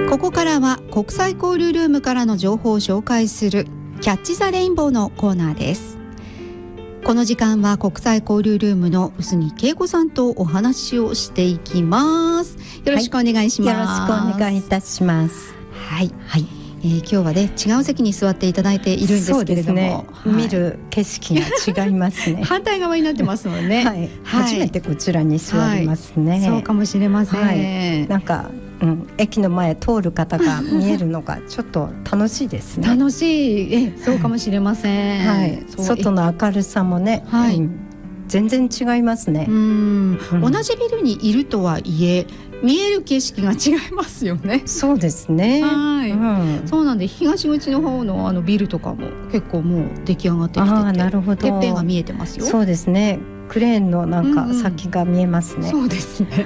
ここからは国際交流ルームからの情報を紹介するキャッチザレインボーのコーナーです。この時間は国際交流ルームの臼木恵子さんとお話をしていきます。よろしくお願いします。 よろしくお願いいたします。 はい、はい。今日はね違う席に座っていただいているんですけれども、 ね、はい、見る景色が違いますね。 反対側になってますもんね。 はい、初めてこちらに座りますね。 はい、そうかもしれません。 はい、なんか、駅の前通る方が見えるのがちょっと楽しいですね。 楽しい、そうかもしれません。 はい、外の明るさもね、はい、全然違いますね。 同じビルにいるとはいえ見える景色が違いますよね。 そうですね。 はい、そうなんで東口の方のビルとかも結構もう出来上がってきてて、 なるほど、 てっぺんが見えてますよ。 そうですね。クレーンのなんか先が見えますね。 そうですね。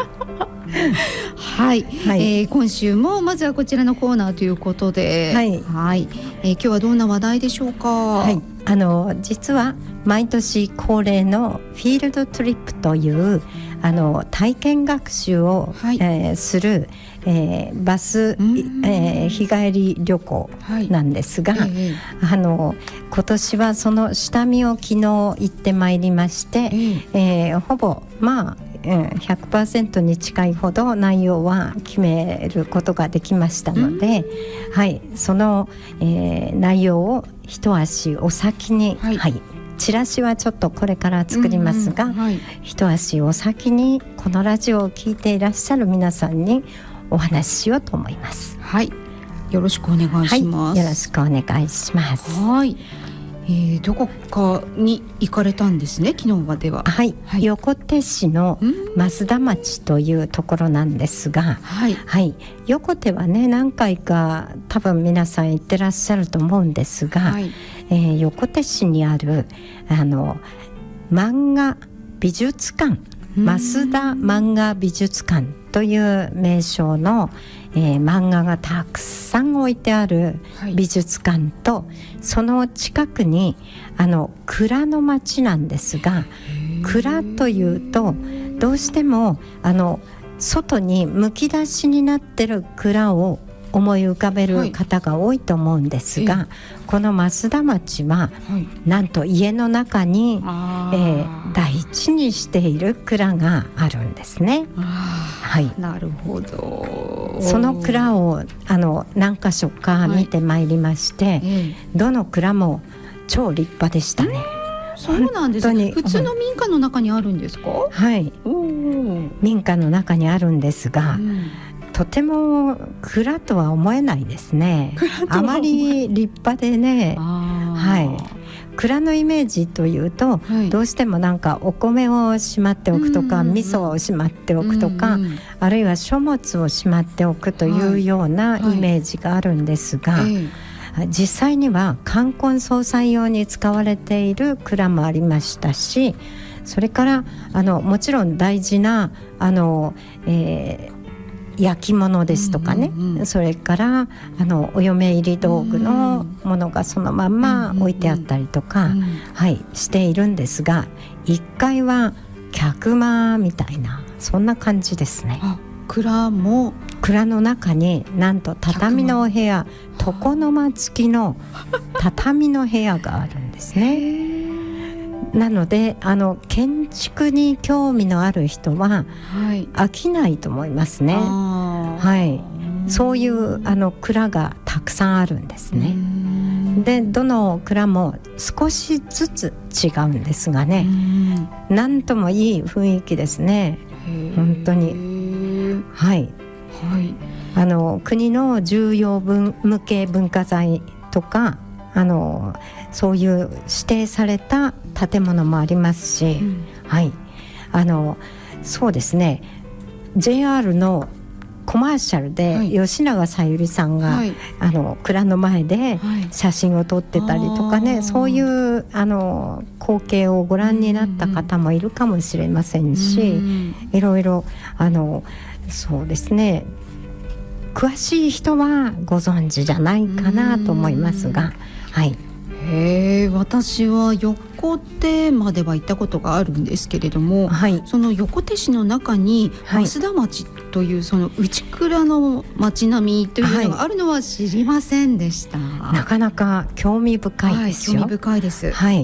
はい、はい、今週もまずはこちらのコーナーということで、はい、はい、今日はどんな話題でしょうか。 はい、実は毎年恒例のフィールドトリップという体験学習を、する、バス、日帰り旅行なんですが、今年はその下見を昨日行ってまいりまして、ほぼ100% に近いほど内容は決めることができましたので、はい、その、内容を一足お先に、チラシはちょっとこれから作りますが、一足お先にこのラジオを聞いていらっしゃる皆さんにお話ししようと思います。 はい、よろしくお願いします。 よろしくお願いします。 はい、どこかに行かれたんですね、昨日までは。 はい、横手市の増田町というところなんですが、横手はね何回か多分皆さん行ってらっしゃると思うんですが、横手市にある漫画美術館、増田漫画美術館という名称の、漫画がたくさん置いてある美術館と、その近くに蔵の町なんですが、蔵というとどうしても外にむき出しになってる蔵を思い浮かべる方が多いと思うんですが、この増田町は、なんと家の中に、第一にしている蔵があるんですね。 なるほど。 その蔵を何か所か見てまいりまして、どの蔵も超立派でしたね。 そうなんですね。普通の民家の中にあるんですか？ はい、民家の中にあるんですが、とても蔵とは思えないですね。あまり立派でね、蔵のイメージというと、どうしてもなんかお米をしまっておくとか、味噌をしまっておくとか、あるいは書物をしまっておくというようなイメージがあるんですが、実際には冠婚葬祭用に使われている蔵もありましたし、それからもちろん大事な焼き物ですとかね、それからお嫁入り道具のものがそのまんま置いてあったりとか、しているんですが、1階は客間みたいなそんな感じですね。 蔵の中になんと畳のお部屋、床の間付きの畳の部屋があるんですね。なので建築に興味のある人は飽きないと思いますね。そういう蔵がたくさんあるんですね。でどの蔵も少しずつ違うんですがね、なんともいい雰囲気ですね。本当に。国の重要無形文化財とかそういう指定された建物もありますし、そうですね、 JR のコマーシャルで吉永小百合さんが、蔵の前で写真を撮ってたりとかね、そういう光景をご覧になった方もいるかもしれませんし、いろいろそうですね、詳しい人はご存知じゃないかなと思いますが、 私は横手までは行ったことがあるんですけれども、はい、その横手市の中に増田町というその内蔵の町並みというのがあるのは知りませんでした、はい、 なかなか興味深いですよ、 興味深いです、 はい、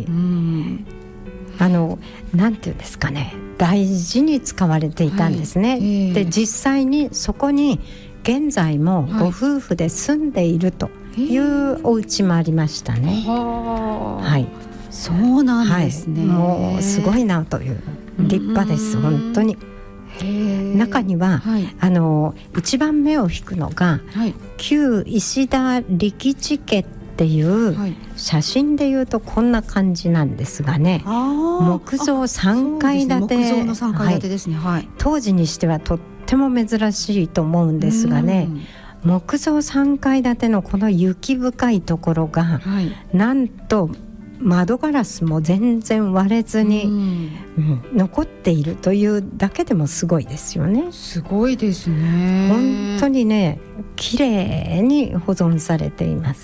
なんていうんですかね、大事に使われていたんですね、はい、で実際にそこに現在もご夫婦で住んでいるというお家もありましたね、はい、 そうなんですね、 はい、もうすごいなという立派です本当に。中には、はい、一番目を引くのが、はい、旧石田力地家っていう、はい、写真でいうとこんな感じなんですがね、木造3階建て、 木造の3階建てですね、はい、 当時にしてはとっても珍しいと思うんですがね、木造3階建てのこの雪深いところが、はい、なんと窓ガラスも全然割れずに、残っているというだけでもすごいですよね。 すごいですね。 本当にね、綺麗に保存されています。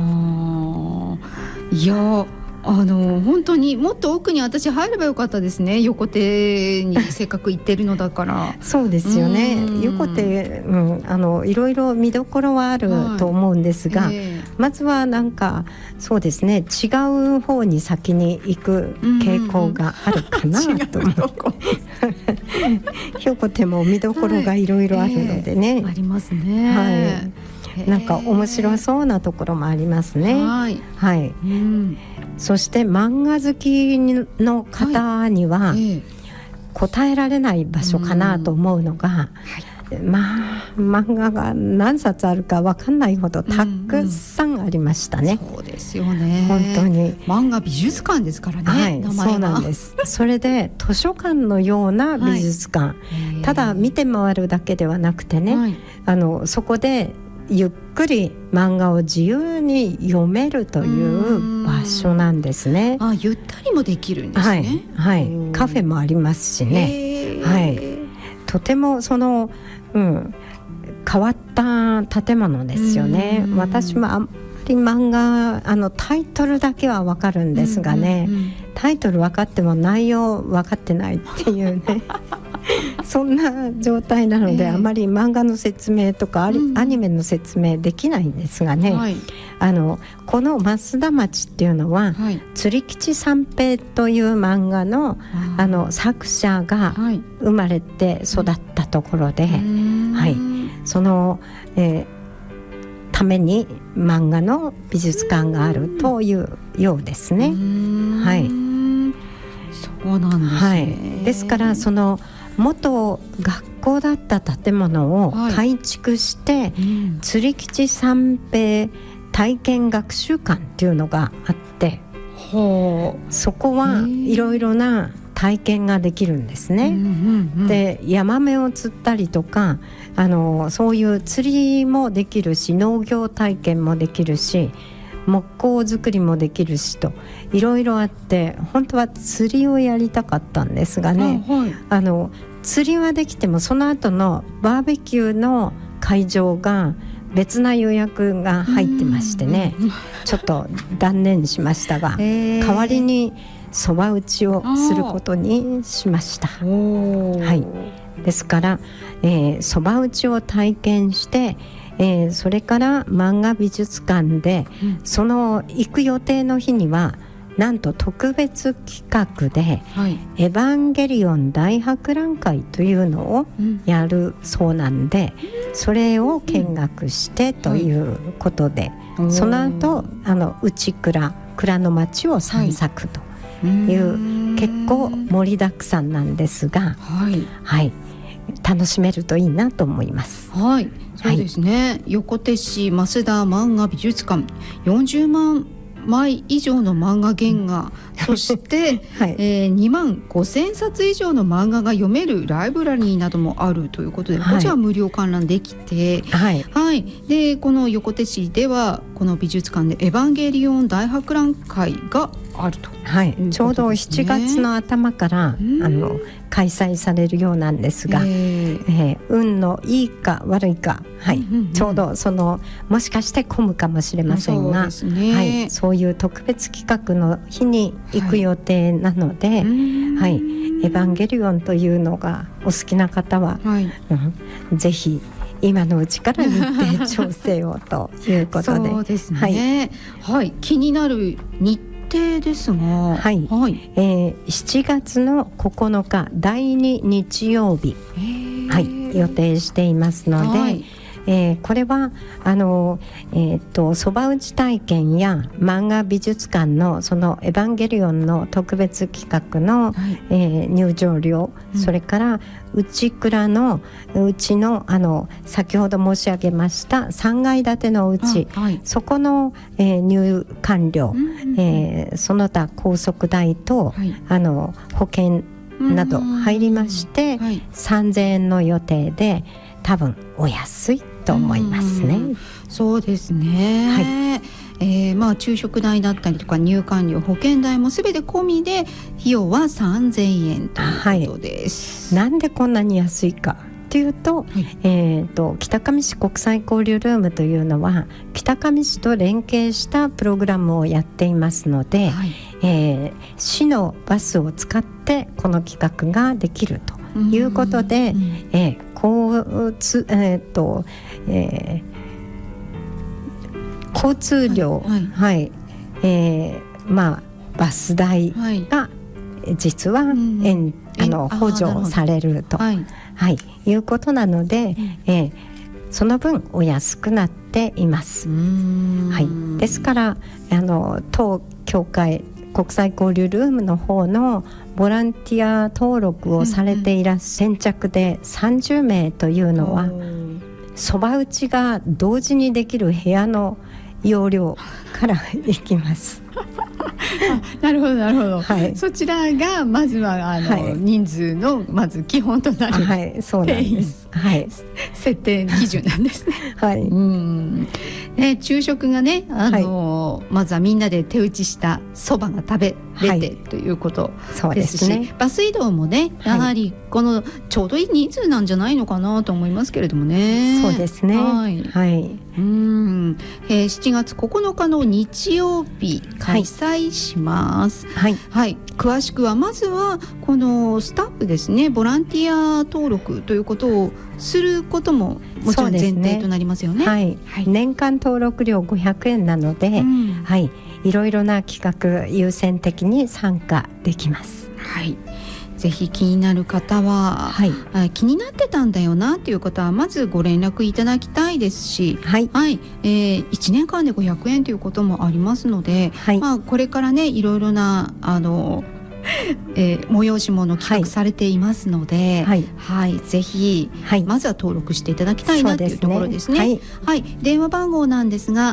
いや、本当にもっと奥に私入ればよかったですね。横手にせっかく行ってるのだからそうですよね。横手、いろいろ見どころはあると思うんですが、まずはなんかそうですね、違う方に先に行く傾向があるかなと思って横手も見どころがいろいろあるのでね、 ありますね、 はい、なんか面白そうなところもありますね。はい、はい、そして漫画好きの方には答えられない場所かなと思うのが、漫画が何冊あるか分かんないほどたくさんありましたね。 そうですよね。 本当に漫画美術館ですからね、はい、名前は。 そうなんです。それで図書館のような美術館、ただ見て回るだけではなくてね、そこでゆっくり漫画を自由に読めるという場所なんですね。 ゆったりもできるんですね。 はい、はい、カフェもありますしね、はい、とてもその、変わった建物ですよね。私もあんまり漫画タイトルだけは分かるんですがね、タイトル分かっても内容分かってないっていうねそんな状態なので、あまり漫画の説明とかアニメの説明できないんですがね、この増田町っていうのは、釣吉三平という漫画の、作者が生まれて育ったところで、その、ために漫画の美術館があるというようですね。はい、 そうなんですね。 ですからその元学校だった建物を改築して、釣吉三平体験学習館っていうのがあって、そこはいろいろな体験ができるんですね。で、ヤマメを釣ったりとか、そういう釣りもできるし、農業体験もできるし、木工作りもできるしといろいろあって、本当は釣りをやりたかったんですがね、釣りはできてもその後のバーベキューの会場が別な予約が入ってましてね、ちょっと断念しましたが、代わりにそば打ちをすることにしました。はい、ですからそば打ちを体験して、それから漫画美術館で、その行く予定の日にはなんと特別企画で、エヴァンゲリオン大博覧会というのをやるそうなんで、それを見学してということで、その後内蔵の町を散策という、結構盛りだくさんなんですが、楽しめるといいなと思います。 はい、そうですね。横手市増田漫画美術館、40万枚以上の漫画原画、そして、2万5000冊以上の漫画が読めるライブラリーなどもあるということで、こちらは無料観覧できて、でこの横手市ではこの美術館でエヴァンゲリオン大博覧会があると、 はい、ちょうど7月の頭から開催されるようなんですが、運のいいか悪いか、はい、ちょうどもしかして混むかもしれませんが、そういう特別企画の日に行く予定なので、エヴァンゲリオンというのがお好きな方は、ぜひ今のうちから日程調整をということでそうですね、気になる日程ですが、 7月の9日第2日曜日、予定していますので、これはそば打ち体験や漫画美術館のそのエヴァンゲリオンの特別企画の、入場料、それから内蔵のうちの先ほど申し上げました3階建てのうち、そこの、入館料、その他高速代と、保険など入りまして、3000円の予定で多分お安いと思いますね。 そうですね、昼食代だったりとか入館料、保険代もすべて込みで費用は3000円ということです、 なんでこんなに安いかというと、北上市国際交流ルームというのは北上市と連携したプログラムをやっていますので、市のバスを使ってこの企画ができるということで、交通量、バス代が実は補助されると、いうことなので、その分お安くなっています。ですから当協会国際交流ルームの方のボランティア登録をされていらっしゃる先着で30名というのは、そば打ちが同時にできる部屋の容量からいきますなるほどなるほど、そちらがまずは人数のまず基本となる、 そうなんです、 設定基準なんですね。昼食がねまずはみんなで手打ちしたそばが食べれて、ということですし、バス移動もねやはりこのちょうどいい人数なんじゃないのかなと思いますけれどもね。 そうですね。 7月9日の日曜日開催します。詳しくはまずはこのスタッフですね、ボランティア登録ということをすることももちろん前提となりますよね。 年間登録料500円なので、いろいろな企画優先的に参加できます。 ぜひ気になる方は、気になってたんだよなという方はまずご連絡いただきたいですし、1年間で500円ということもありますので、これからねいろいろな催し物企画されていますので、ぜひ、まずは登録していただきたいなというところですね。電話番号なんですが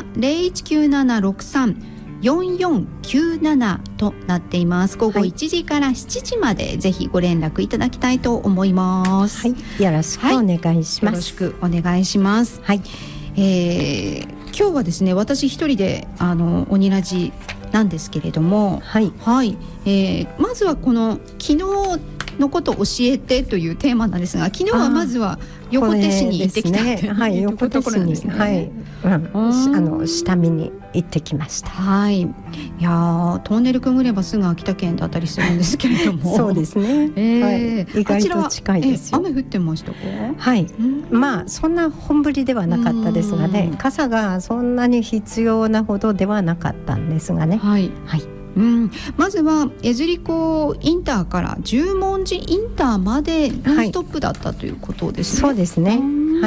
0197634497となっています。午後1時から7時までぜひご連絡いただきたいと思います。 よろしくお願いします。 よろしくお願いします。今日はですね、私一人でオニラジなんですけれども、まずはこの昨日のことを教えてというテーマなんですが、昨日はまずは横手市に行ってきたというところなんですね。 下見に行ってきました。 いやトンネルくぐればすぐ秋田県だったりするんですけれどもそうですね、意外と近いですよ。 雨降ってましたか？ そんな本降りではなかったですがね、傘がそんなに必要なほどではなかったんですがね。まずは江釣子インターから十文字インターまでノンストップだったということですね。 そうですね。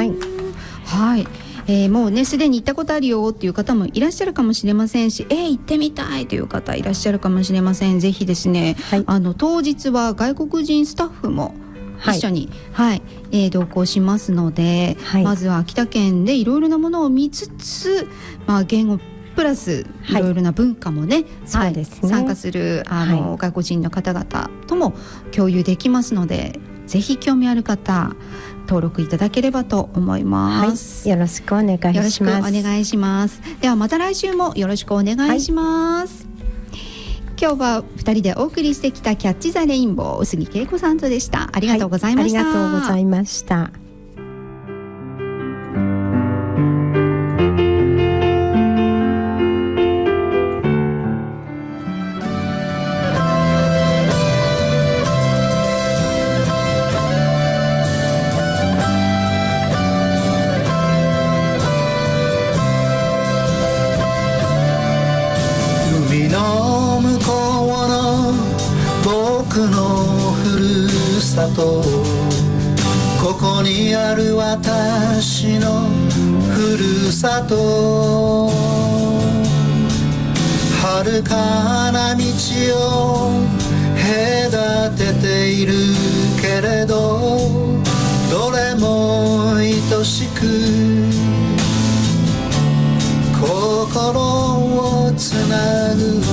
もうねすでに行ったことあるよっていう方もいらっしゃるかもしれませんし、行ってみたいという方いらっしゃるかもしれません。ぜひですね、当日は外国人スタッフも一緒に、同行しますので、まずは秋田県でいろいろなものを見つつ、言語プラスいろいろな文化もね、参加する外国人の方々とも共有できますので、ぜひ興味ある方登録いただければと思います。 よろしくお願いします。 よろしくお願いします。ではまた来週もよろしくお願いします。 今日は2人でお送りしてきたキャッチザレインボー、臼木恵子さんとでした。ありがとうございました。 ありがとうございました。 ここにある私のふるさと、遥かな道を隔てているけれど、どれも愛しく心をつなぐ。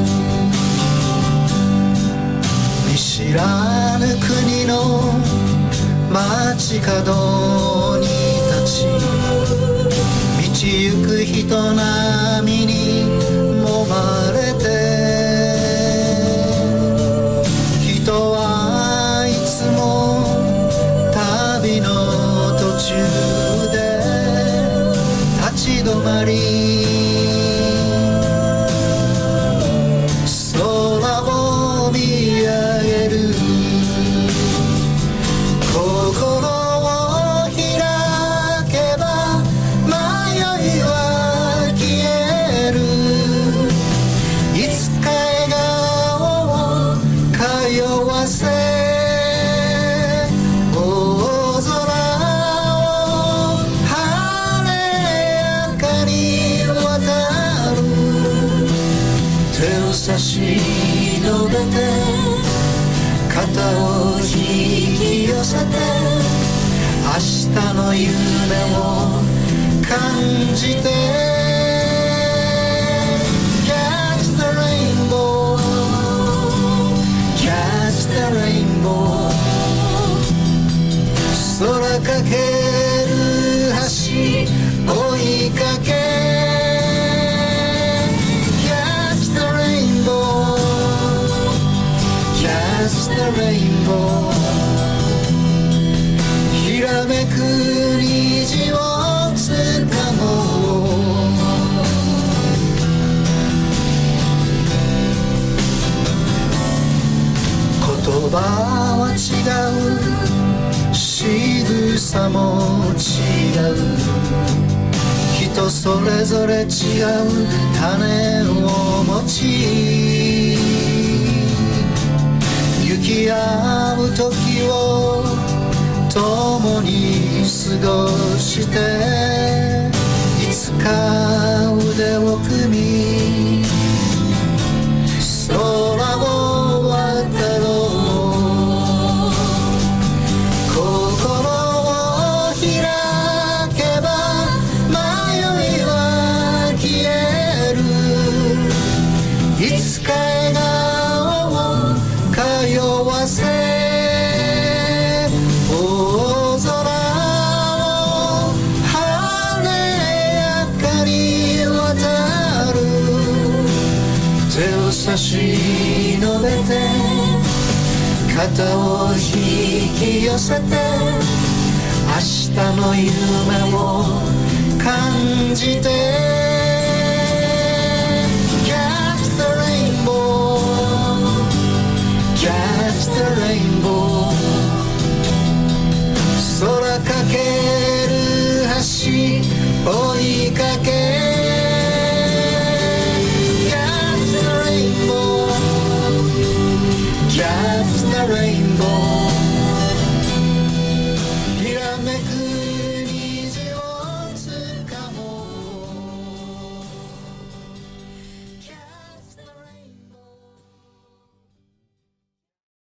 見知らぬ国の街角に立ち、道行く人波に揉まれて、人はいつも旅の途中で立ち止まり、肩を引き寄せて明日の夢を感じて、 Catch the rainbow, catch the rainbow、 空かける橋追いかけ、 Catch the rainbow, catch the rainbow、 ひらめく虹をつかもう。言葉は違う、仕草も違う、人それぞれ違う種を持ち、行き合う時を共に過ごして、いつか腕を組み空を渡ろう。心を開けば迷いは消える、いつか笑顔を通わせ、大空を晴れやかに渡る、手を差し伸べて肩を引き寄せて、明日の夢を感じて